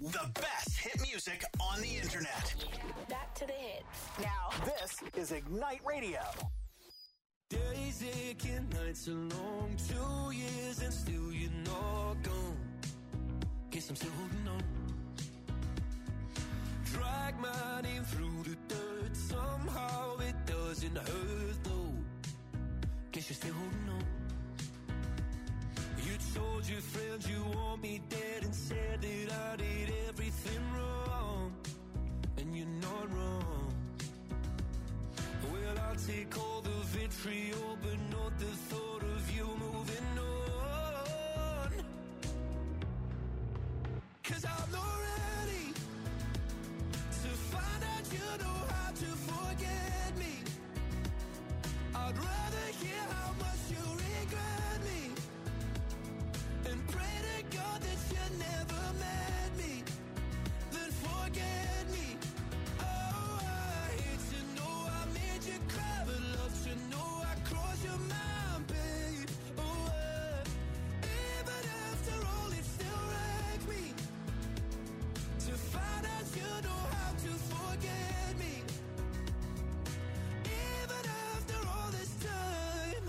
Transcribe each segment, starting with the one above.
The best hit music on the internet. Back to the hits. Now, this is Ignite Radio. Days aching, nights are long, 2 years and still you're not gone. Guess I'm still holding on. Drag my name through the dirt, somehow it doesn't hurt though. Guess you're still holding on. You told your friends you want me dead and said that I did everything wrong. And you're not wrong. Well, I'll take all the vitriol, but not the thought of you moving on. 'Cause I'm not ready to find out you know how to forget me. I'd rather hear how much you regret me and pray to God that you never met me, then forget me. Oh, I hate to know I made you cry, but love to know I crossed your mind, babe. Oh, even after all, it still wrecked me to find out you know how to forget me. Even after all this time,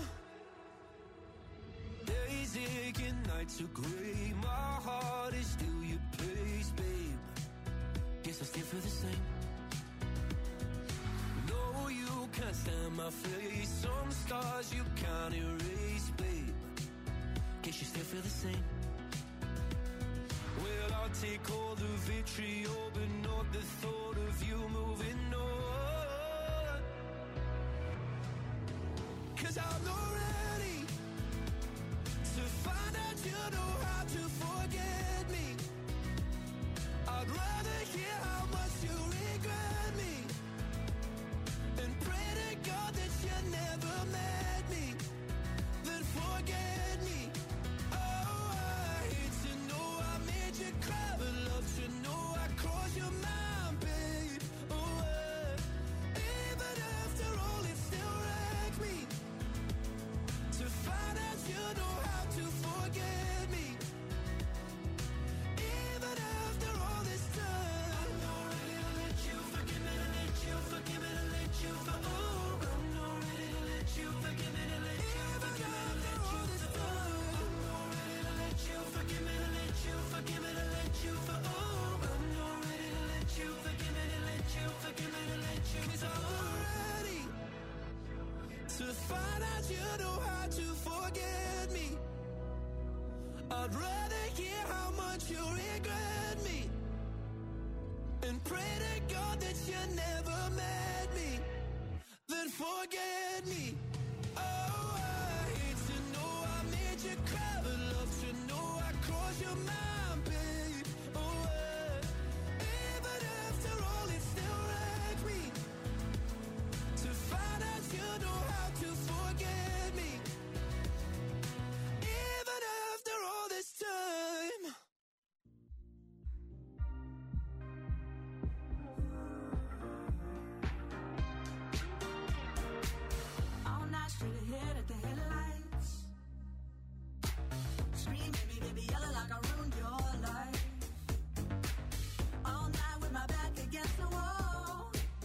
days aching, nights are gray. My heart is still your place, babe. Guess I still feel the same. No, you can't stand my face. Some scars you can't erase, babe. Guess you still feel the same. Well, I'll take all the vitriol, but not the thought of you moving on. 'Cause I'm not ready to find out you know how to forget me. I'd rather hear how much you regret me and pray to God that you never met me, then forget me. Oh, I hate to know I made you cry, but love to know I crossed your mind, babe. Oh, even after all, it still wrecked me to find out you know how to forget me. Even after all this time, I'm not ready to let you forgive me, to let you forgive me, to let you for. Oh, I'm not ready to let you forgive me, to let you forgive me, to let you for. I'm not ready to let you forgive me, to let you forgive me, to let you for. Oh, I'm not ready to let you forgive me, to let you forgive me, to let you. 'Cause I'm not ready to find out you know how to forget me. I'd rather hear how much you regret me and pray to God that you never met me, then forget me. Oh, I hate to know I made you cry, but love to know I crossed your mind, babe. Oh, even after all, it still wrecked me to find out you know how to forget me. Even after all this time. All night straight ahead at the headlights. Scream, baby, baby, yelling like I ruined your life. All night with my back against the wall.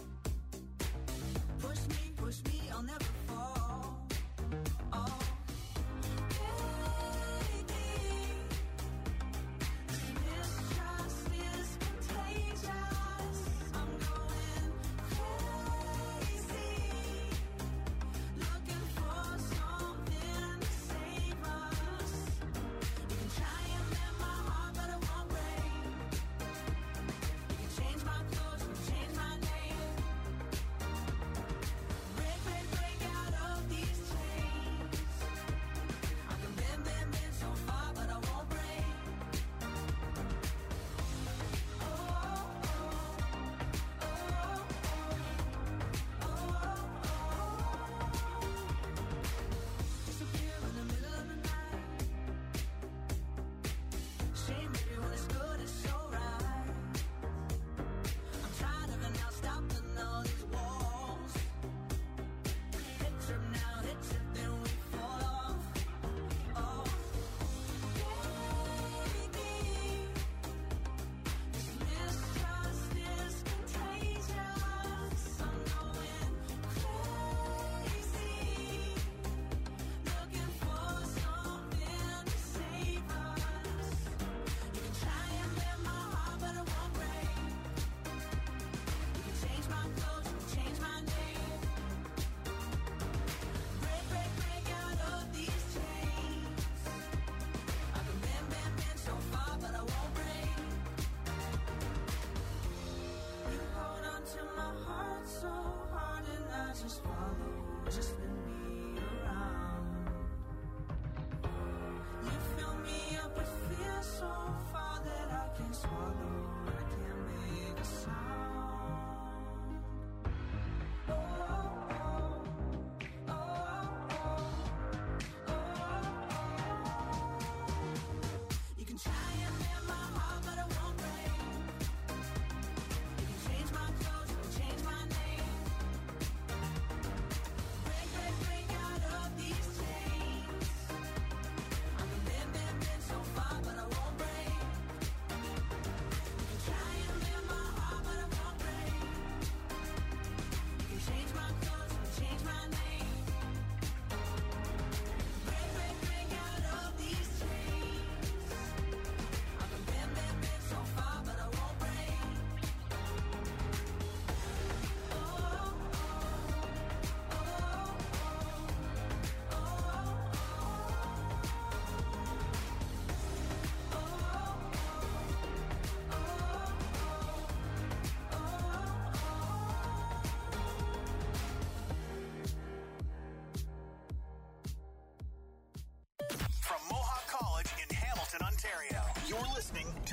Push me, I'll never fall. Oh, baby, mistrust is contagious. I'm going crazy, looking for something to save us. You can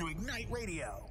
to Ignite Radio.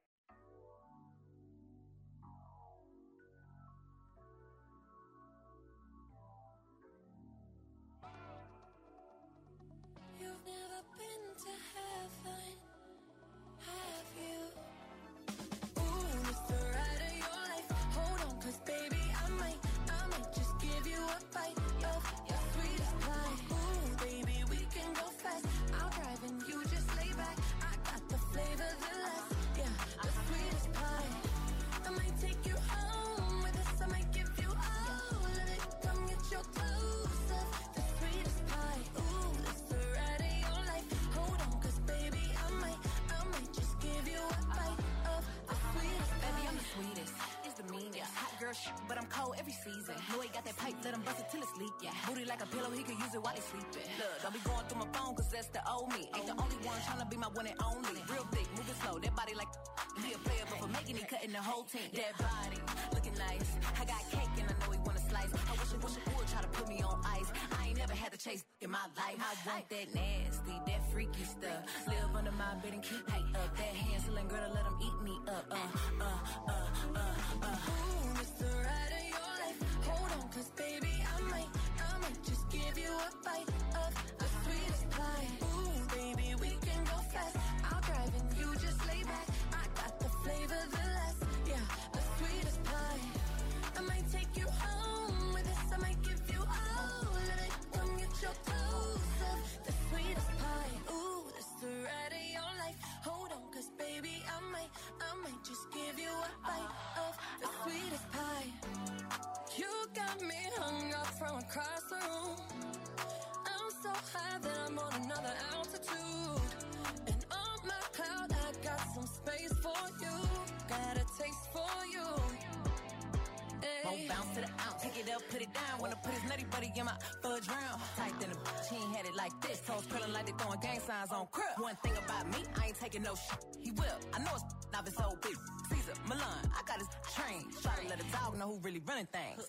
You've never been to heaven, have you? Ooh, it's the ride of your life. Hold on, 'cause baby, I might just give you a bite of your sweetest pie. Ooh, baby, we can go fast. I'll drive and you just lay back. I got the flavor, the last, yeah, the sweetest pie. I might take you home with us. I might give you all of it. Come get your clothes up, the sweetest pie. Ooh, it's the ride of your life. Hold on, 'cause baby, I might just give you a bite of the sweetest pie. Baby, I'm the sweetest. It's the meanest. Hot girl shit, but I'm cold every season. Know he got that pipe, let him bust it till it's leak. Yeah. Booty like a pillow, he can use it while he's sleeping. Look, don't be going through my phone, 'cause that's the old me. Ain't the only one tryna be my one and only. Real thick, moving slow, that body like he a player, but for making it, cutting the whole team. That body, looking nice. I got cake and I know he wanna slice. I wish it would try to put me on ice. I ain't never had to chase in my life. I want that nasty, that freaky stuff. Live under my bed and keep me up. That Hansel and Gretel, let him eat me up. Ooh, it's the ride of your life. Hold on, 'cause baby, I might just give you a bite of the sweetest pie. Ooh, baby, we can go fast. I'll drive and you just lay back. I got the flavor, the last, yeah, the sweetest pie. I might take you home with us. I might give you all of it. Come get your clothes up, the sweetest pie. Ooh, it's the ride of your life. Hold on, 'cause baby, I might just give you a bite of the sweetest pie. You got me hung up from across the room. I'm so high that I'm on another altitude. And on my cloud, I got some space for you. Got a taste for you. Won't bounce to the ounce, pick it up, put it down. Wanna put his nutty buddy in my fudge round. Tight than a bitch, he ain't had it like this. Toes curling like they throwing gang signs on crib. One thing about me, I ain't taking no shit. He will, I know it's not been so big. Caesar, Milan, I got his train. Try to let a dog know who really running things.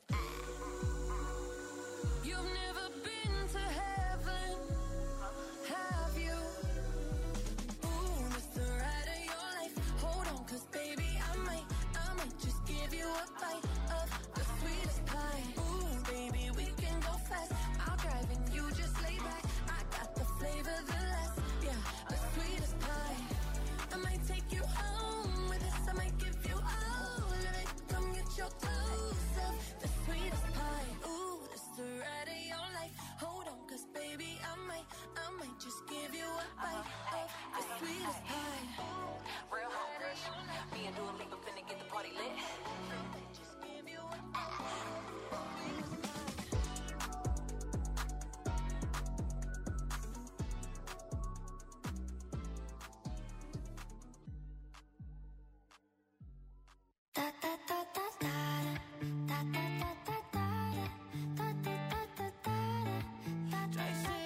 You've never been to heaven, have you? Ooh, it's the ride of your life. Hold on, 'cause baby, I might just give you a bite of the sweetest pie. Ooh, baby, we can go fast. I'll drive and you just lay back. I got the flavor, the last, yeah, the sweetest pie. I might take you home with us. I might give you all of it. Come get your clothes up, the sweetest pie. Ooh, it's the ride of your life. Hold on, 'cause baby, I might just give you a bite of the sweetest pie. Real hot rush. Me and Dua Lipa finna get the party lit. Just give you a sweetest pie. Da da da da da da da da da da da da da da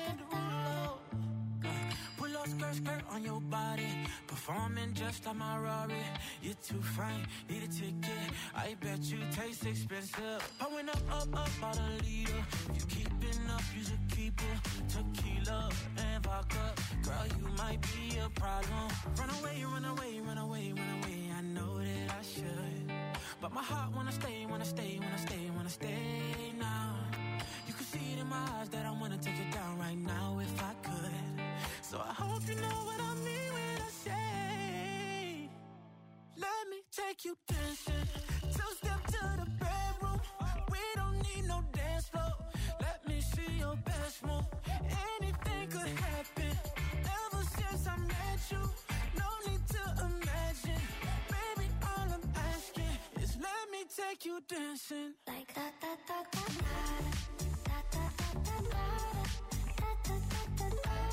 da. Pull up skirt on your body, performing just like my Rari. You're too fine, need a ticket. I bet you taste expensive. Pouring up about a liter. If you keeping up, you should keep it. Tequila and vodka, girl, you might be a problem. Run away, run away, run away, run away. I know that I should, but my heart wanna stay, wanna stay, wanna stay, wanna stay now. You can see it in my eyes that I wanna take it down right now if I could. So I hope you know what I mean when I say, let me take you dancing. Two-step to the bedroom. We don't need no dance floor. Let me see your best move. Anything could happen. Ever since I met you, no need to imagine. Baby, all I'm asking is let me take you dancing. Like da da da da da da da da da da da da da da da.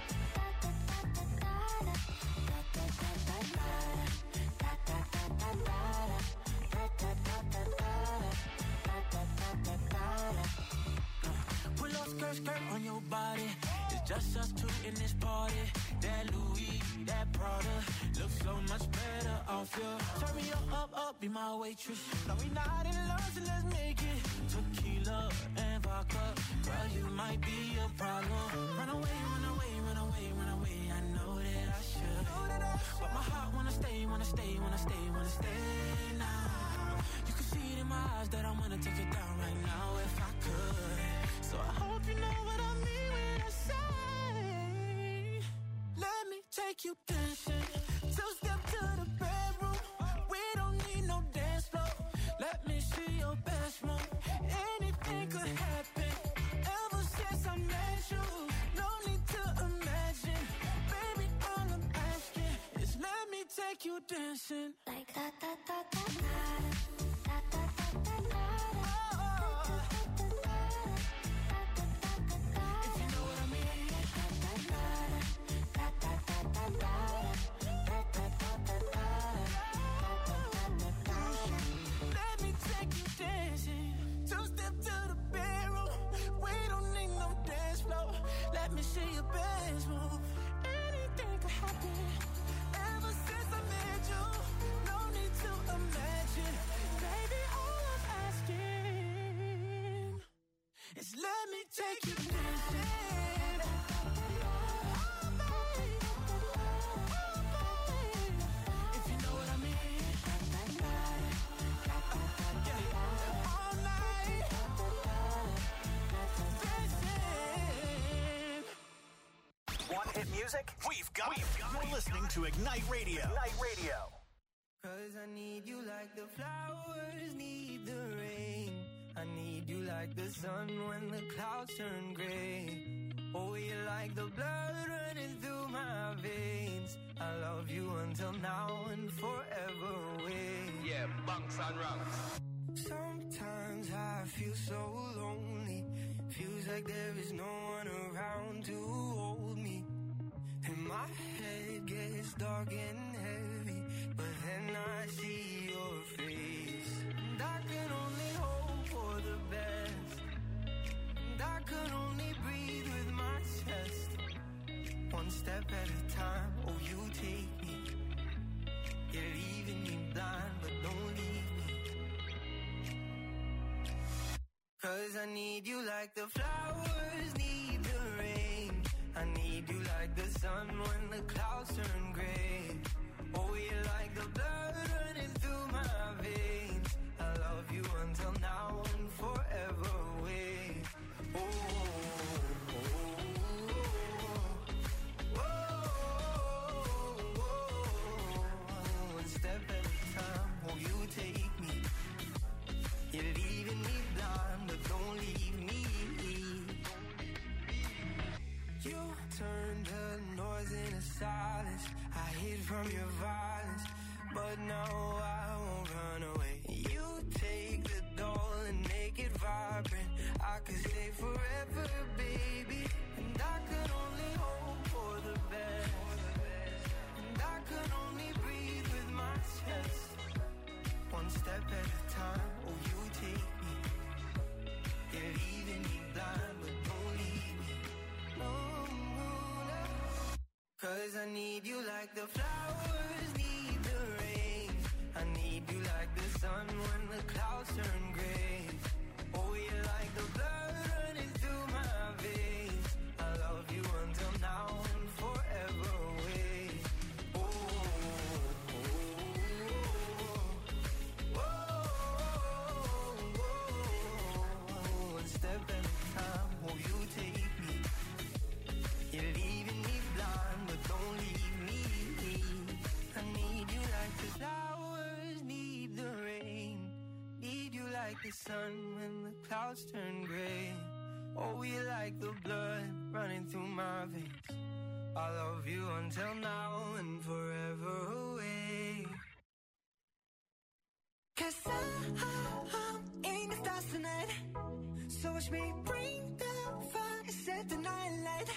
Pull up skirt on your body. It's just us two in this party. That Louis, that Prada looks so much better off you. Turn me up, be my waitress. No, we not in love, so let's make it. Tequila and vodka, girl, you might be a problem. Run away, run away, run away, run away. I know that I should. But my heart wanna stay, wanna stay, wanna stay, wanna stay now. You can see it in my eyes that I wanna take it down right now if I could. So I hope you know what I mean when I say, let me take you dancing. Two-step to the bedroom. We don't need no dance floor. Let me see your best move. Anything could happen. Ever since I met you, no need to imagine. Baby, all I'm asking is let me take you dancing. Like da da da da da da da da da da. If you know what I mean. Let me take you dancing. Two-step to the bedroom. We don't need no dance floor. Let me see your best move. Anything could happen. Ever since I met you, no need to imagine. Baby, all I'm asking is let me take you dancing. If you know what I mean. All night. Dancing. Want hit music? We've got it. You're listening to Ignite Radio. Ignite Radio. 'Cause I need you like the flowers need the rain. I need you like the sun when the clouds turn gray. Oh, you're like the blood running through my veins. I love you until now and forever away. Yeah, bunks and rungs. Sometimes I feel so lonely. Feels like there is no one around to hold me. And my head gets dark and heavy, but then I see your face. And I can only hope for the best. And I can only breathe with my chest. One step at a time, oh you take me. You're leaving me blind, but don't leave me. 'Cause I need you like the flowers need the rain. I need you like the sun when the clouds turn gray. Oh, you're like the blood running through my veins. I love you until now and forever away. Oh, oh, oh, oh, oh. One step at a time, oh, you take me. You're leaving me blind, but don't leave me. You turned the noise into silence. I hid from your violence, but now I won't run away. You take the doll and make it vibrant. I could stay forever, baby. And I could only hope for the best. And I could only breathe with my chest. One step at a time, oh you take me. You're leaving me blind, but don't leave me. No, no, no. 'Cause I need you like the flowers need the rain. I need you like the sun when the clouds turn gray. Oh, you're like the blood running through my veins. I love you until now and forever away. Oh, oh, oh, oh, oh. One step at a time, oh, you take me. You're leaving me blind, but don't leave me. I need you like the flowers need the rain. Need you like the sun when the clouds turn gray. Oh, you like the blood running through my veins. I love you until now and forever away. 'Cause I'm in the stars tonight. So watch me bring the fire, set the night light.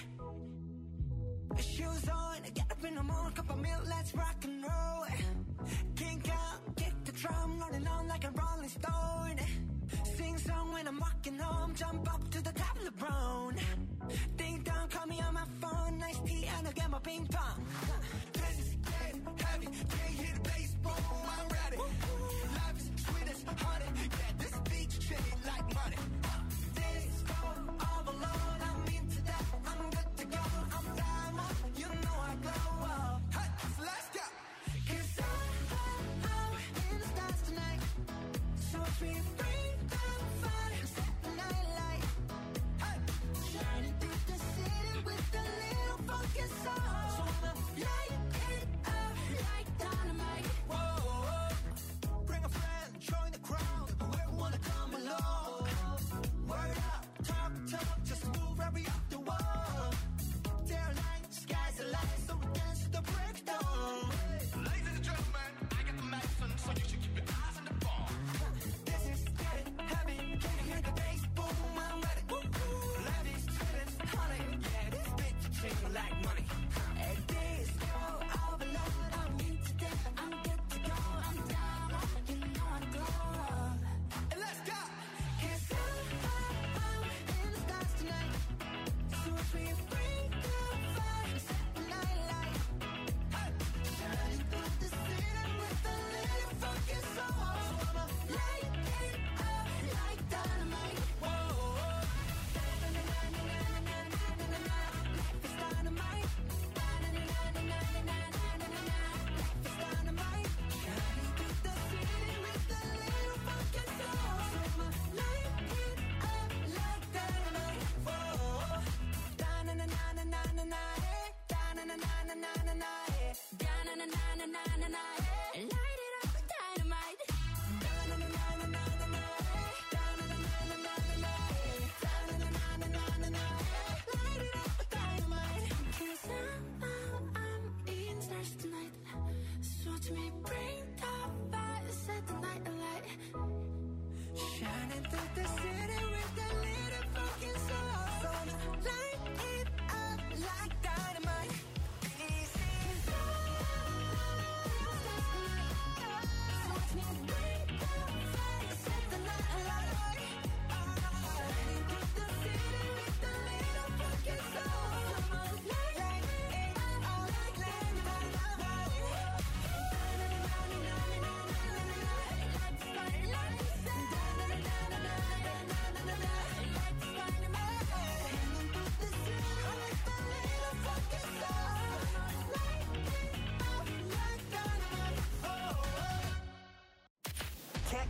Shoes on, get up in the morning, cup of milk, let's rock and roll. Kink out, kick the drum, rolling on like a rolling stone. Sing song when I'm walking home, jump up to the top of the brown. Ding dong, call me on my phone, nice tea and I'll get my ping pong. This is getting heavy, can't hear the bass, boom, I'm ready. Life is sweet as honey, yeah, this beach shitty like money. This all alone, I'm into that, I'm good to go, I'm down, you know I glow up. Hey, so let's get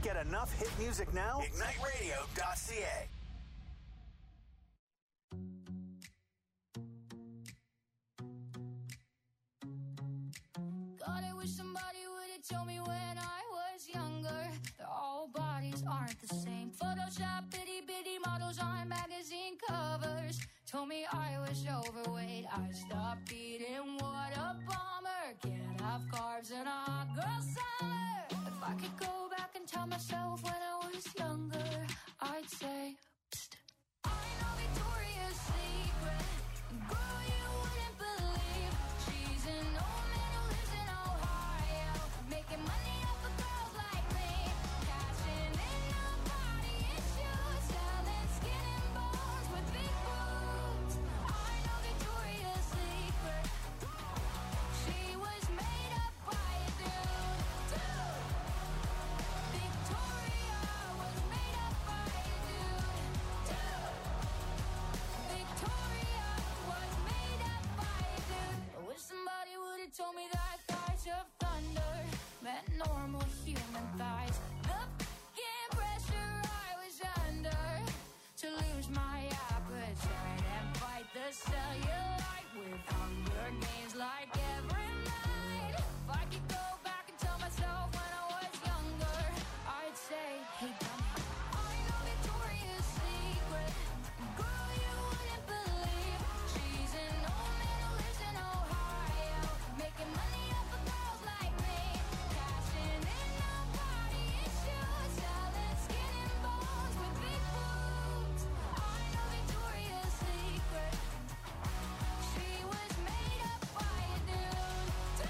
Get enough hit music now? IgniteRadio.ca. God, I wish somebody would have told me when I was younger that all bodies aren't the same. Photoshop bitty models on magazine covers told me I was overweight. I stopped eating, what a bummer. Can't have carbs in a hot girl summer. If I could go back and tell myself when I was younger, I'd say, psst. I know Victoria's Secret. Girl, you wouldn't believe she's an old man who lives in Ohio, making money off of girls like me, cashing in on body issues, selling skin and bones with big boobs. I know Victoria's Secret. She was made up by a dude. Victoria was made up by a dude. Victoria was made up by a dude. I wish somebody would have told me that thighs of thunder meant normal human thighs. The f***ing pressure I was under to lose my appetite and fight the cellulite with Hunger Games like every night. If I could go back and tell myself when I was younger, I'd say, hey dummy, I know Victoria's Secret. Girl, you wouldn't believe she's an old man who lives in Ohio, making money off of girls like me, cashing in on body issues, selling skin and bones with big boobs. I know Victoria's Secret. She was made up by a dude.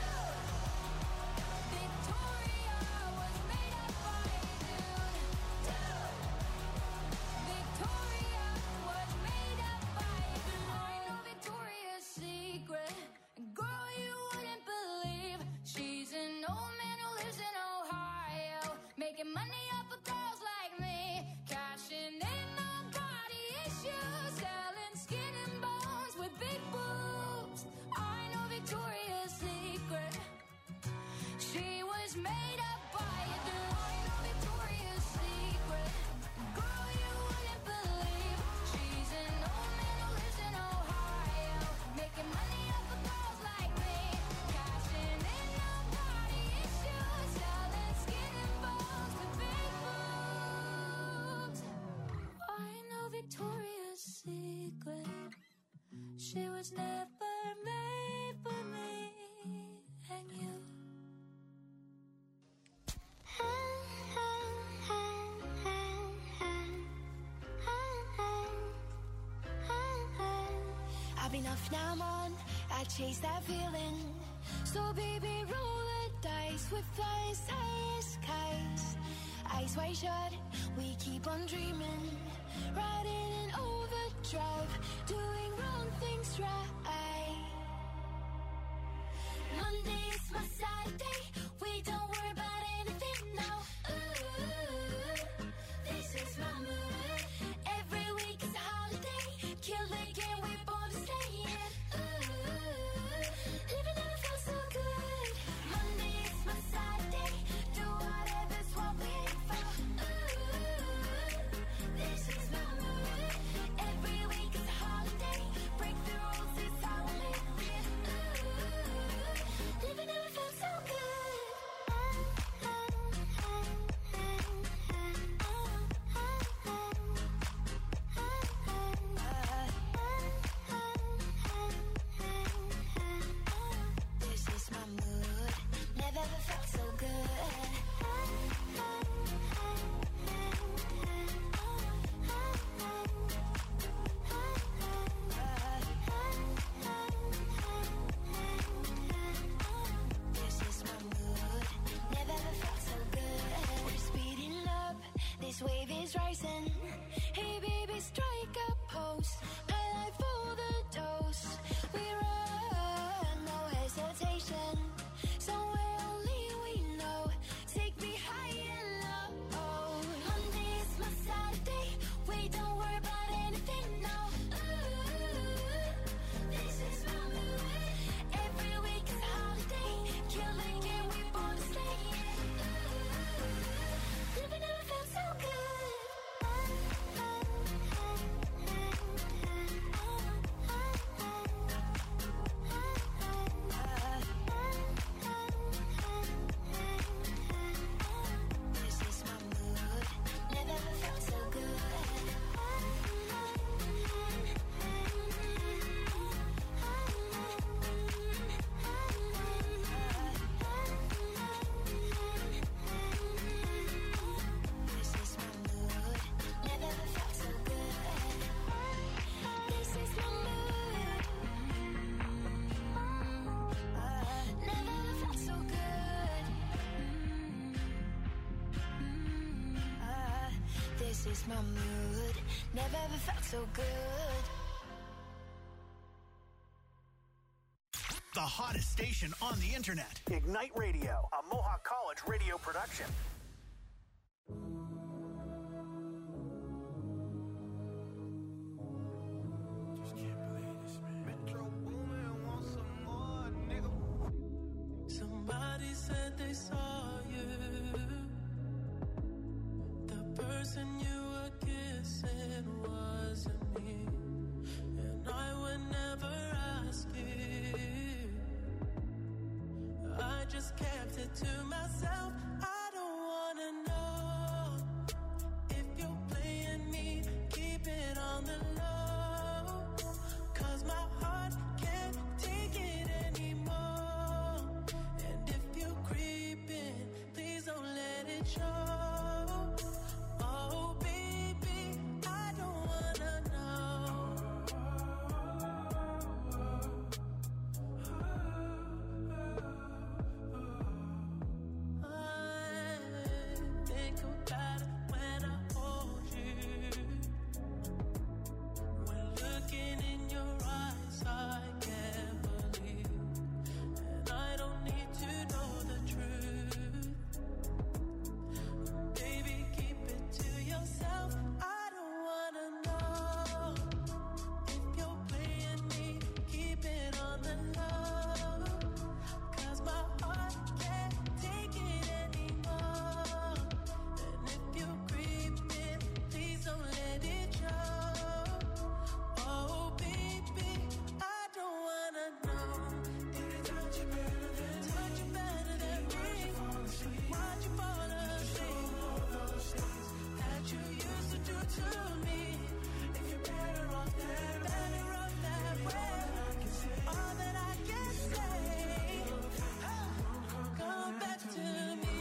Victoria was made up by a dude. Victoria was made up by a dude. I know Victoria's Secret. Girl, you wouldn't believe she's an old man who lives in Ohio, making money off of girls like me, cashing in on body issues, selling skin and bones with big boobs. I know Victoria's Secret. She was made up by a dude. I know Victoria's Secret. Girl, you wouldn't believe she's an old man who lives in Ohio, making money off of girls like me, cashing in on body issues, selling skin and bones with big boobs. I know Victoria's Secret. She was never made for me and you. I've been off, now I'm on. I chase that feeling. So baby, roll the dice with flying skies. Eyes wide shut, we keep on dreaming. Riding in overdrive, doing wrong things right. Monday is my Saturday. We don't worry about anything now. Ooh, this is my mood. Every week is a holiday. Kill the game, we're born to stay in. Ooh, living never felt so good. Monday is my Saturday. Do whatever's what we aim for. Ooh, this is my mood. Every week is a holiday. Break the rules, it's how we live it. Ooh, living never felt so good. This is my mood. Never ever felt so good. This is my mood. Never ever felt so good. We're speeding up. This wave is rising. Hey baby, strike a pose. Highlight for the dose. We run, no hesitation. Somewhere only we know. Take me high and low. Monday is my Saturday. We don't worry about anything now. Ooh, this is my mood. Every week is a holiday. Kill the game, we born to stay. Ooh, living This is my mood. Never ever felt so good. The hottest station on the internet. Ignite Radio, a Mohawk College radio production. Just can't believe this, man. Metro Boomin wants some more, nigga. Somebody said they saw you. The person you were kissing wasn't me. And I would never ask you. I just kept it to myself. I don't wanna know if you're playing me. Keep it on the low, 'cause my heart can't take it anymore. And if you're creeping, please don't let it show. Oh baby, I don't wanna know. I think about it when I hold you. When looking in your eyes, I can't believe. And I don't need to know the truth. Baby, keep it to yourself. I don't wanna know if you're playing me. Keep it on the low, 'cause my heart can't take it anymore. And if you're creeping, please don't let it show. Oh baby, I don't wanna know. Did it touch you better than me? Why'd you fall asleep? That you used to do to me. If you're better off that way, all that I can say, come back to me.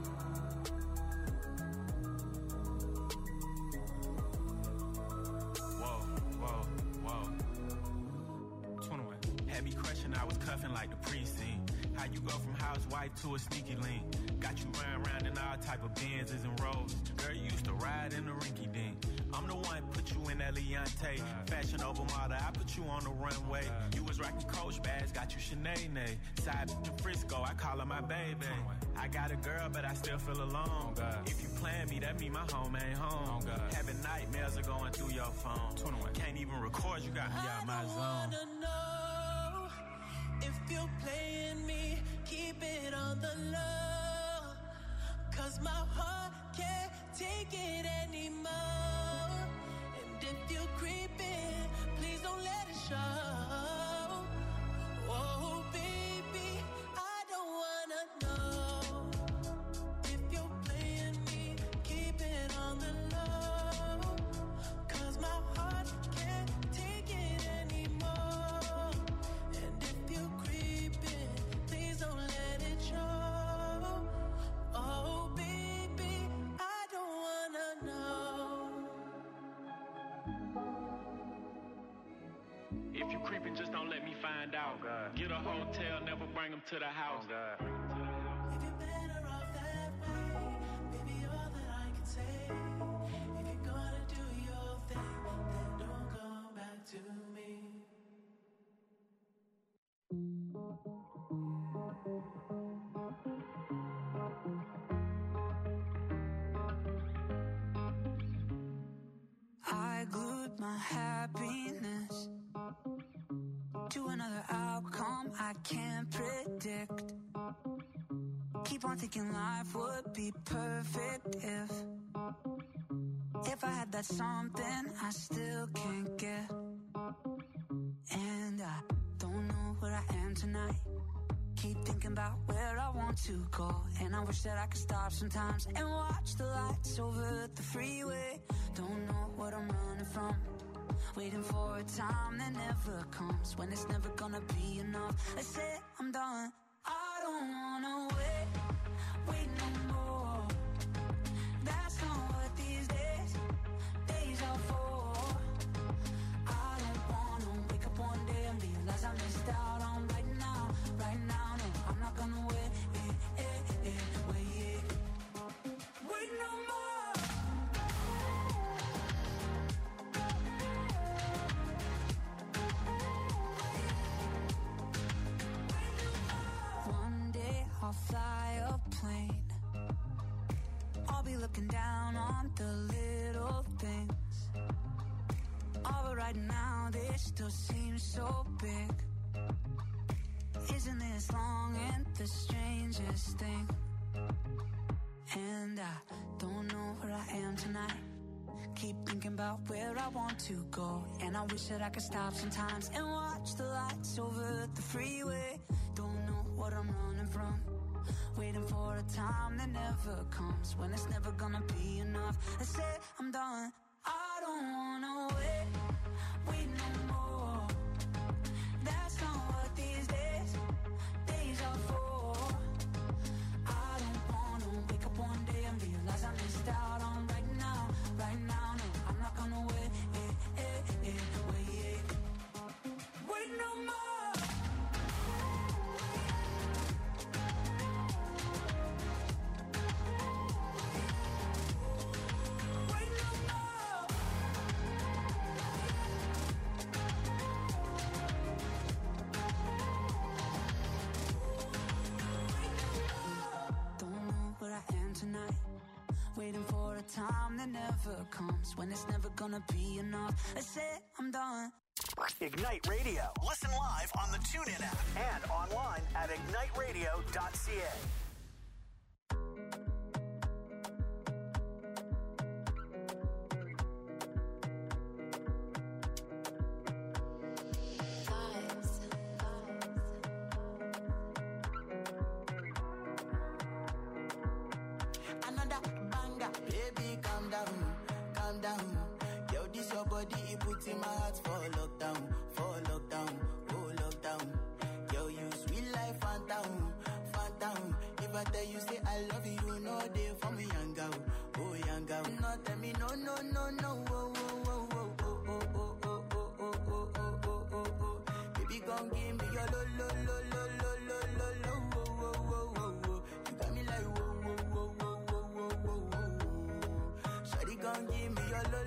Whoa, whoa, whoa. 21. Had me crushing, I was cuffing like the precinct. How you go from housewife to a sneaky link? Got you round in all type of Benzes and Rolls. Girl, you used to ride in the rinky dink. I'm the one put you in that Leontay. Fashion over model, I put you on the runway. You was rocking Coach bags, got you Sinead. Side to Frisco, I call her my baby. I got a girl, but I still feel alone. If you plan me, that mean my home ain't home. Having nightmares are going through your phone. Can't even record, you got me out my zone. I don't wanna know if you're playing me. Keep it on the low, 'cause my heart can't take it anymore. And if you're creeping, please don't let it show. Oh baby, I don't wanna know if you're playing me. Keep it on the low, 'cause my heart can't take it anymore. And if you're creeping, please don't let it show. Oh baby, I don't wanna know. If you creeping, just don't let me find out. Get a hotel, never bring them to the house. If you're better off that way, baby, all that I can say. If you're gonna do your thing, then don't come back to me. I glued my happiness to another outcome I can't predict. Keep on thinking life would be perfect if I had that something I still can't get. And I don't know where I am tonight. Keep thinking about where I want to go, and I wish that I could stop sometimes and watch the lights over the freeway. Don't know what I'm running from, waiting for a time that never comes, when it's never gonna be enough. I say I'm done. I don't wanna wait no more. That's not what these days are for. I don't wanna wake up one day and realize I missed out on right now. No, I'm not gonna wait no more. right now, this still seems so big. Isn't this long and the strangest thing? And I don't know where I am tonight. Keep thinking about where I want to go. And I wish that I could stop sometimes and watch the lights over the freeway. Don't know what I'm running from. Waiting for a time that never comes, when it's never gonna be enough. I say I'm done. I don't wanna wait no more. That's not what these days are for. I don't wanna wake up one day and realize I missed out on right now, no, I'm not gonna wait no more. Wait no more. Don't know where I am tonight. Waiting for a time that never comes, when it's never gonna be enough. I said I'm done. Ignite Radio. Listen live on the TuneIn app and online at igniteradio.ca. Another banger, baby, calm down, calm down. Yo, this your body, it puts in my heart for lockdown, oh lockdown. Yo, you sweet life, phantom. If I tell you say I love you, you know they for me, young girl, oh young girl. No, tell me no, oh, oh. Baby, gon' give me your lo. You got me like whoa. Shawty gon' give me your lo.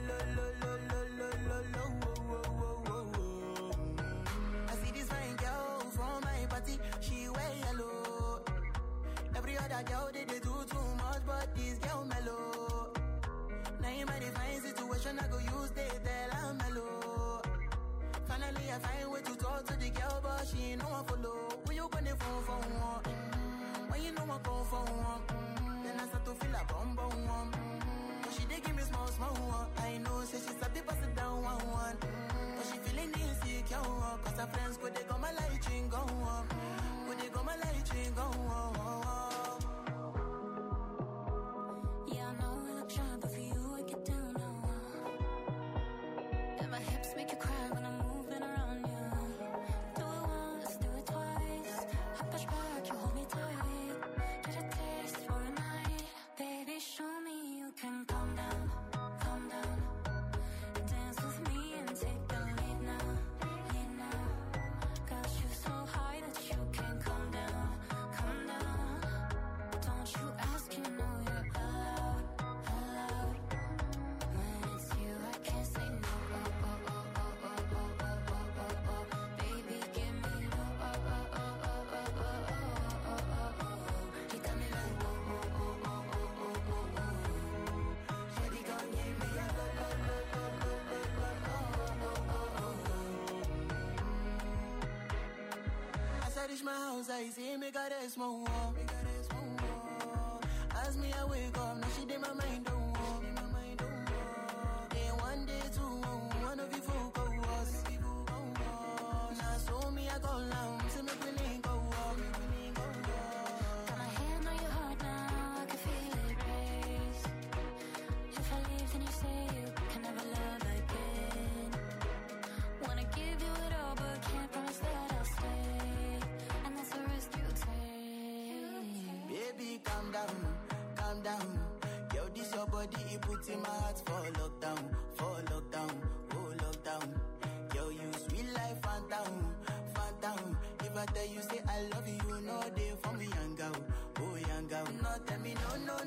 I see this fine girl from my party, she wear yellow. Every other girl they do too much, but this girl mellow. Now in my divine situation, I go use they tell I'm mellow. Finally I find way to talk to the girl, but she ain't no one follow. When you gonna phone for one? When you know I come for one? Then I start to feel a bum one. But she dey give me small one. I know, say she's a bit pass it down one. But she feeling insecure, cause her friends go they go my light ring go on. Go they go my light ring go on. Yeah, I know I look shy, but for you I get down now. And my hips make you cry when I'm moving around you. Do it once, do it twice. I push back, you hold me tight. Get a taste for a night. Baby, show me you can calm down, calm down. Dance with me and take the lead now, lead now. Got you so high that you can't calm down, calm down. Don't you ask, you know you're allowed, allowed. When it's you, I can't say no. Baby, give me no. You got me like Shawty gon' give me a lo. As I reach my house, I see me got a small wall. As me I wake up, now she did my mind don't walk. Day one, day two, one of you folk go us. Now so me I go down, see me feeling go up. Got my hand on your heart now, I can feel it race. If I leave, then you say you can never love again. Wanna give you it all, but can't promise that I'll stay. And that's a risk you take. Baby, calm down. Yo, this your body, it puts in my heart for lockdown, oh lockdown. Yo, you sweet life, phantom. If I tell you say I love you, you know they for me, young girl, oh young girl. No, tell me no, oh.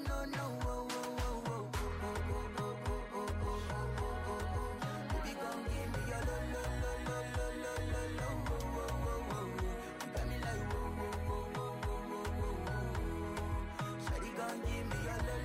Baby, gon' give me your lo. You got me like whoa. Shawty gon' give me your lo.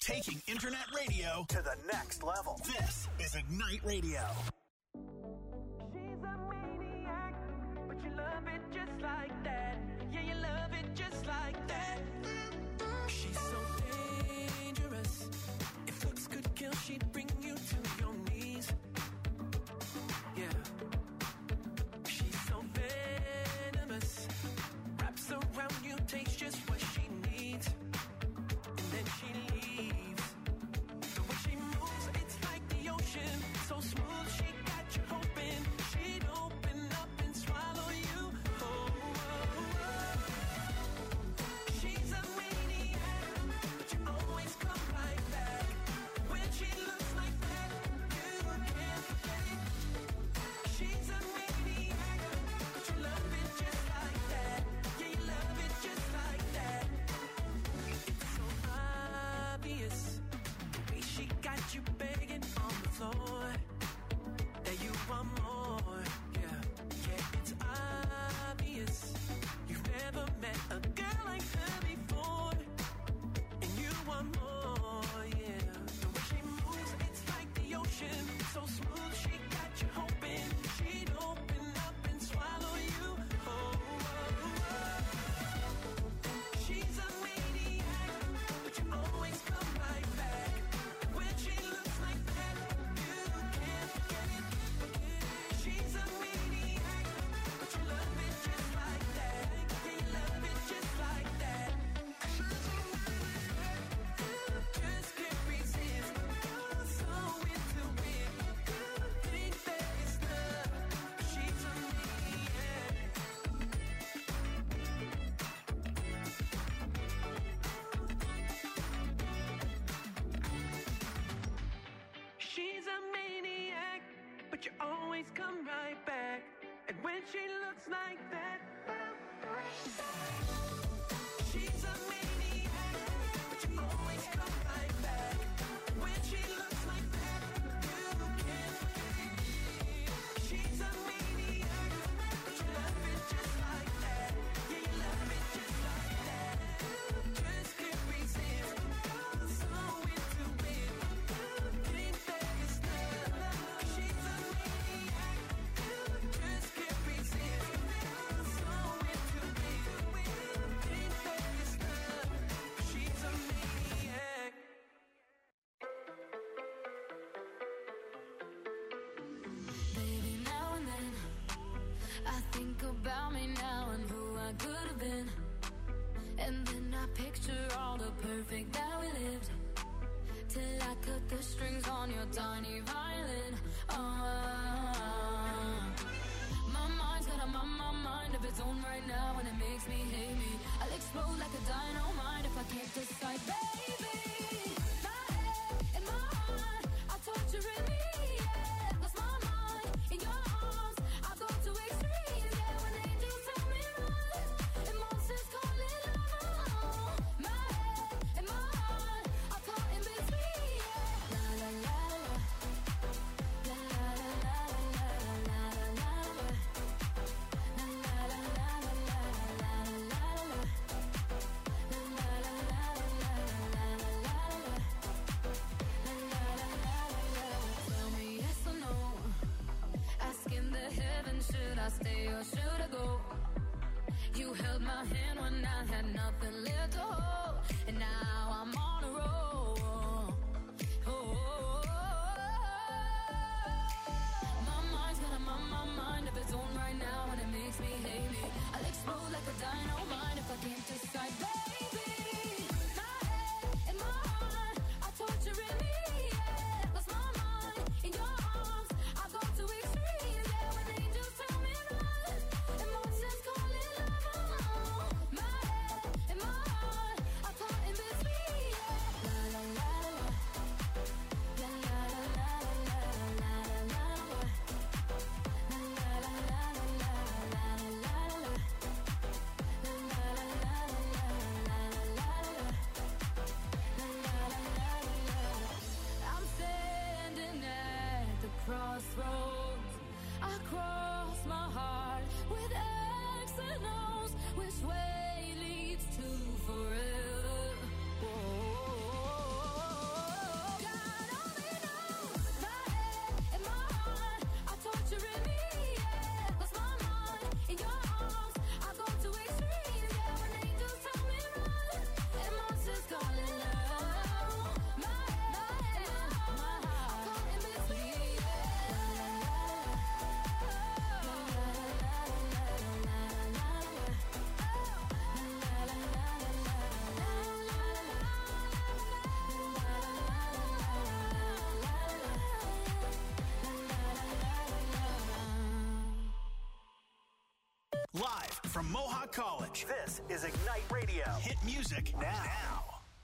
Taking internet radio to the next level. This is Ignite Radio. She's a maniac, but you love it just like that. Yeah, you love it just like that. She's so dangerous. If looks could kill, she'd bring you to your knees. Yeah. She's so venomous. Wraps around you, takes just what she needs. And then she leaves. The way she moves, it's like the ocean. So smooth, she got you hoping she'd open up and swallow you. Oh, oh, oh. She's a maniac, but you always come right back. When she looks like that, you can't forget it. She's a maniac, but you love it just like that. Yeah, you love it just like that. It's so obvious, the way she got you begging on the floor that you want more. Yeah, yeah, it's obvious. You've never met a girl like her before, and you want more. Yeah, the way she moves, it's like the ocean. So smooth, she got you hoping she'd open up and swallow you. Oh, oh, oh. She's a maniac, but you always come right back. When she looks like that, you can't forget it. She's a maniac, but you love it just like that. Yeah, you love it just like that. You just can't resist. You're so into it. You think that it's love, but she's a maniac. She's a maniac, but you always come right back. And when she looks like that, she's a maniac, but you always come right back. When she looks like that, you can't forget it. She's a maniac, but you love it just like that. Yeah, you love it just like that. Just can't resist. You're so into it. You think that it's love. She's a maniac. Just can't resist. You're so into it. You think that it's love. She's a maniac. Baby, now and then I think about me now and who I could have been. And then I picture all the perfect that we lived, till I cut the strings on your tiny violin. My mind's got a mind of its own right now, and it makes me hate me. I'll explode like a dynamite if I can't decide, baby. My head and my heart are torturing me. Yeah, lost my mind in your arms. I go to extremes. Yeah, when angels tell me run, and monsters call it love. My head and my heart are caught in between. Yeah, la la la la, la la la la la la la la. Tell me yes or no. Asking the heavens, should I stay or should I go? You held my hand when I had nothing left to hold, and now I'm on a roll. My mind's got a mind of its own right now, and it makes me hate me. I'll explode like a dynamite if I can't decide, baby. My head and my heart are torturing me. Yeah, lost my mind in your arms. I go to extremes. Yeah, when angels tell me run, and monsters call it love. My head and my heart are caught in between. Yeah, la la la la, la la la la la la la la. La la la la la la la la la la la la la. from Mohawk College. This is Ignite Radio. Hit music now.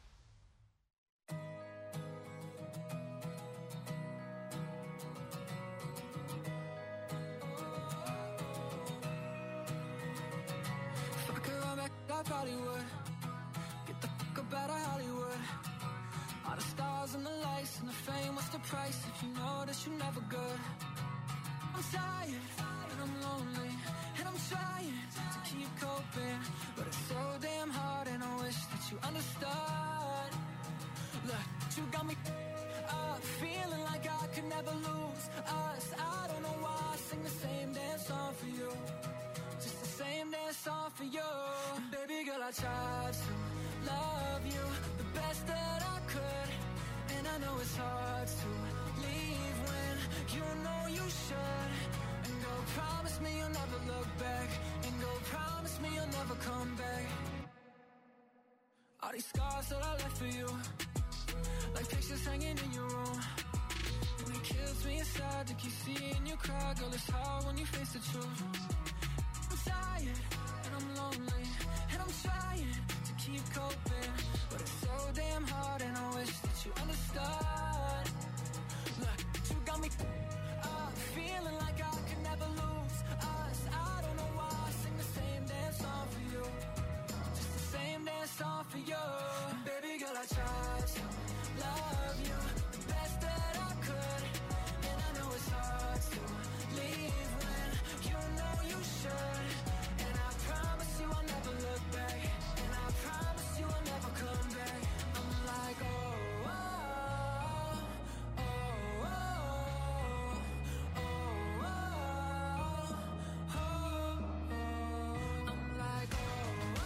If I could run back, I probably would. Get the fuck up out of Hollywood. All the stars and the lights and the fame, what's the price if you know that you're never good? I'm tired and I'm lonely and I'm trying to keep coping, but it's so damn hard and I wish that you understood. Look, you got me up, feeling like I could never lose us. I don't know why I sing the same damn song for you, just the same damn song for you. And baby girl, I tried to love you the best that I could, and I know it's hard to leave when you know you should. And go promise me you'll never look back, and go promise me you'll never come back. All these scars that I left for you, like pictures hanging in your room, and it kills me inside to keep seeing you cry. Girl, it's hard when you face the truth. I'm tired and I'm lonely and I'm trying to keep coping, but it's so damn hard and I wish that you understood. Look, you got me up, feeling like I could never lose us. I don't know why I sing the same damn song for you, just the same damn song for you. And baby girl, I tried to love you the best that I could, and I know it's hard to leave when you know you should. And I promise you I'll never look back, and I promise you I'll never come back. I'm like, oh, oh, oh, oh, oh, oh, oh, oh. I'm like, oh,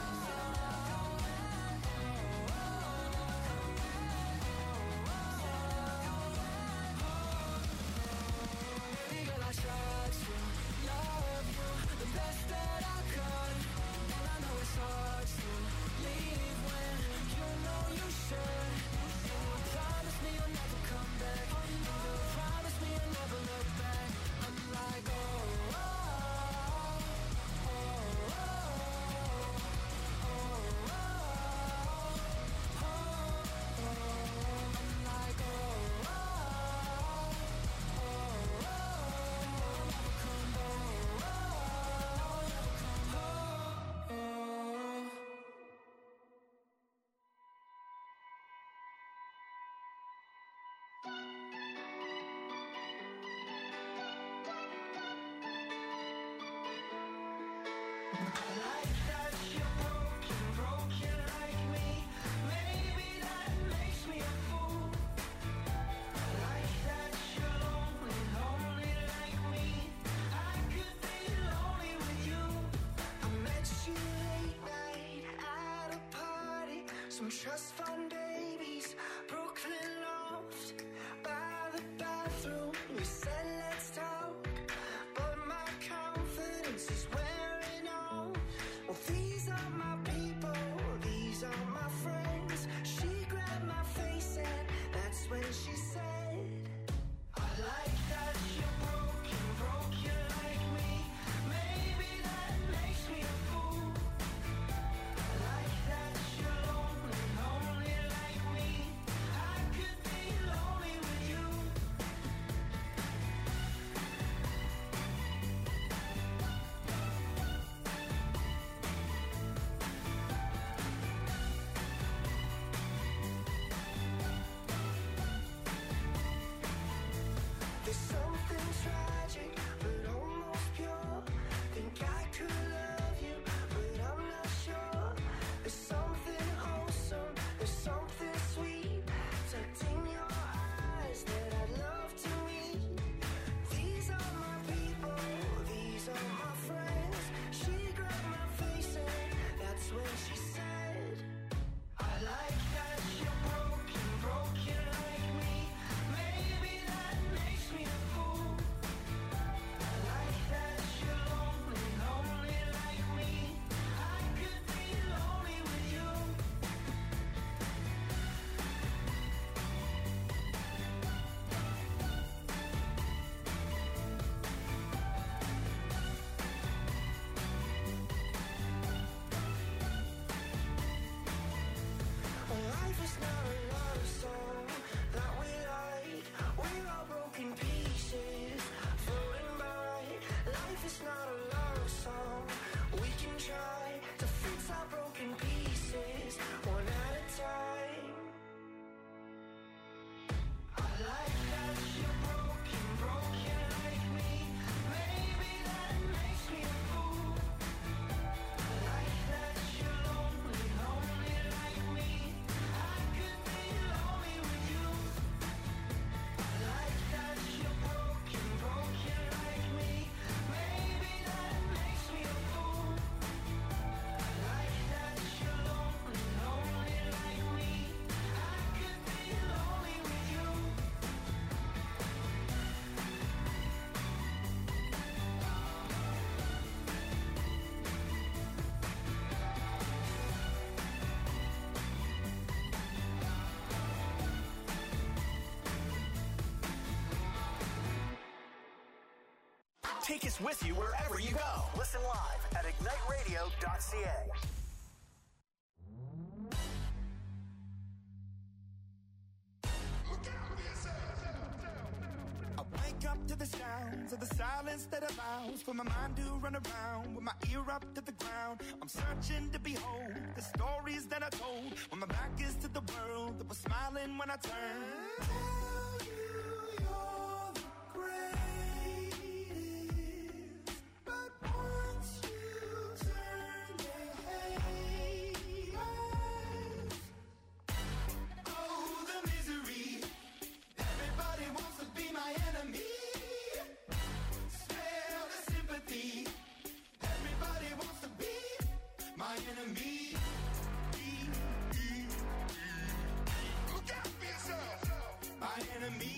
baby girl, I tried to love you the best that I could, and I know it's hard to leave when you know you should. And you promise me you'll never come back, and you promise me you'll never look back. I'm like, oh, oh, oh, oh, oh, oh, oh, oh. I'm like, oh, oh, oh, oh, never come back, oh, never come back, oh. Like that you're broken, broken like me. Maybe that makes me a fool. Like that you're lonely, lonely like me. I could be lonely with you. I met you late night at a party. Some trust fund babies, Brooklyn loft. By the bathroom, we said let's talk, but my confidence is wearing off. Well, these are my people, these are my friends. She grabbed my face and that's when she said, I like that you're broken, broken like me. Maybe that makes me a fool. I like that you're lonely, lonely like me. I could be lonely with you. Take us with you wherever you go. Listen live at igniteradio.ca. I wake up to the sounds of the silence that allows for my mind to run around with my ear up to the ground. I'm searching to behold the stories that I told when my back is to the world that was smiling when I turned. Tell you you're the greatest, but once you turn, they hate us. Oh, the misery. Everybody wants to be my enemy. Smell the sympathy. Everybody wants to be my enemy. Look out for yourself. My enemy.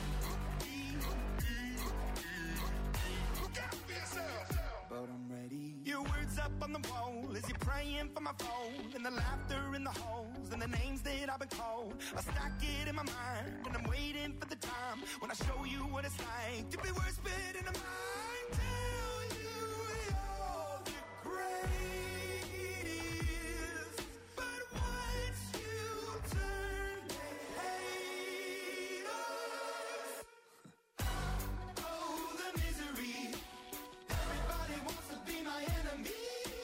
Look out for yourself. But I'm ready. Your words up on the wall as you're praying for my phone, and the laughter in the halls and the names that I've been called. I stack it in my mind and I'm waiting for the time when I show you what it's like to be worse fit in a mind. Tell you you're the greatest, but once you turn, they hate us. Oh, the misery. Everybody wants to be my enemy.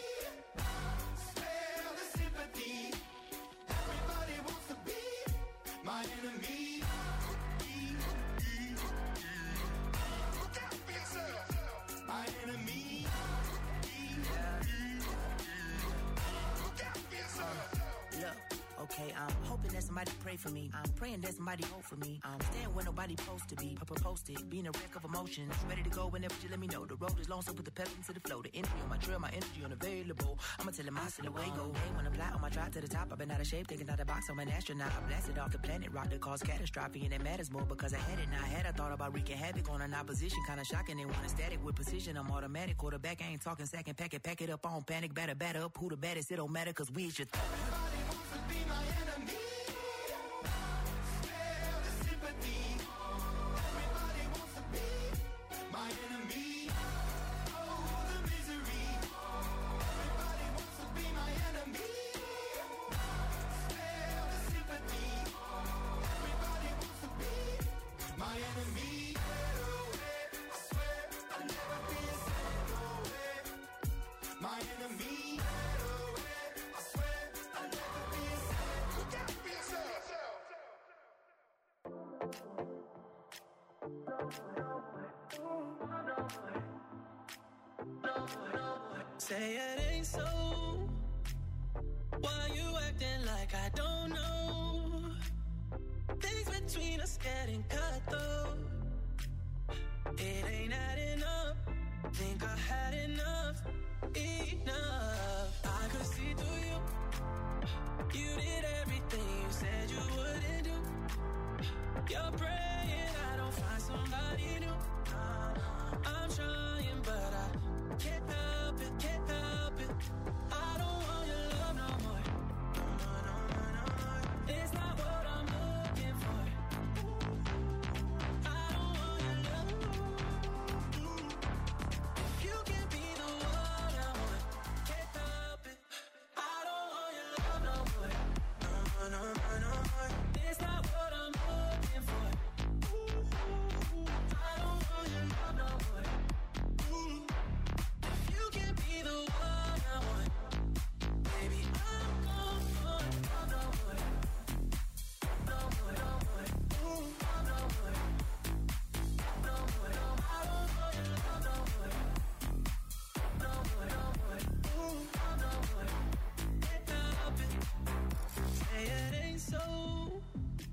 Spare the sympathy. Everybody wants to be my enemy. Look out for yourself. My enemy. Look out for yourself. Look, okay, I'm hoping that somebody pray for me. I'm praying that somebody hope for me. I'm staying where nobody supposed to be. Posted, being a wreck of emotions. Ready to go whenever you let me know. The road is long, so put the pedal into the flow. The energy on my trail, my energy unavailable. I'ma tell him I still away go. Hey, when I'm fly on my drive to the top, I've been out of shape, thinking out of the box. I'm an astronaut. I blasted off the planet, rock that caused catastrophe, and it matters more because I had it. Now I had I thought about wreaking havoc on an opposition, kinda shocking. They want a static with precision. I'm automatic, quarterback. I ain't talking second, pack it up on panic, batter up. Who the baddest? It don't matter, cause we should. Everybody wants to be my enemy. Spare the sympathy. Everybody wants to be my enemy. Oh, the misery. Everybody wants to be my enemy. Spare the sympathy. Everybody wants to be my enemy. I swear I'll never be a second away. My enemy. I swear I'll never be a second. Look out for yourself. Say it ain't so. Why you acting like I don't know? Things between us getting cut though. It ain't adding up. Think I had enough. I could see through you. You did everything you said you wouldn't do. You're praying I don't find somebody new. I'm trying, but I can't help it, can't help it. I don't want your love no more. No more. It's not what I'm looking for. I don't want your love. If you can be the one I want, can't help it. I don't want your love no more. No more. It's not what I'm looking for. I don't want your love no more. If you can be the one I want, baby, I'm gone for love no more. No more. No more. I don't want your love no more. No more. Can't help it. Say it ain't so.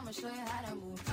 I'ma show you how to move.